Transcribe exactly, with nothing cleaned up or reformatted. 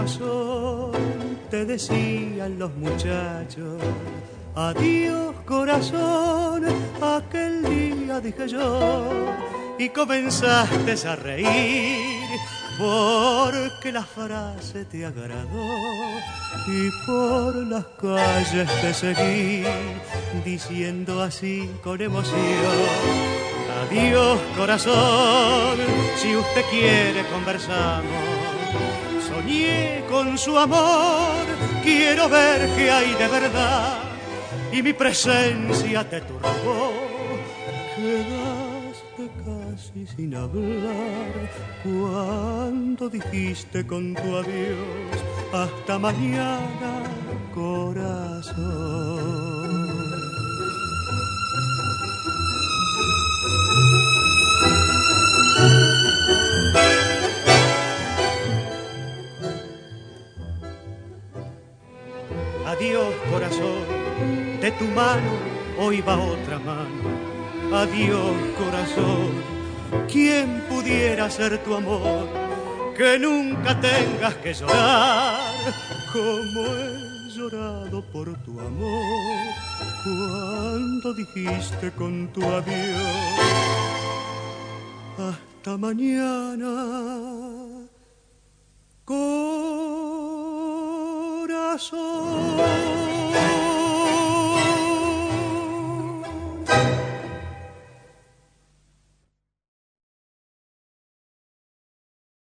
corazón, te decían los muchachos. Adiós corazón, aquel día dije yo, y comenzaste a reír, porque la frase te agradó, y por las calles te seguí, diciendo así con emoción. Adiós corazón, si usted quiere conversamos. Soñé con su amor, quiero ver qué hay de verdad, y mi presencia te turbó. Quedaste casi sin hablar cuando dijiste con tu adiós, hasta mañana corazón. Adiós corazón, de tu mano hoy va otra mano. Adiós corazón, ¿quién pudiera ser tu amor? Que nunca tengas que llorar, como he llorado por tu amor, cuando dijiste con tu adiós, hasta mañana corazón.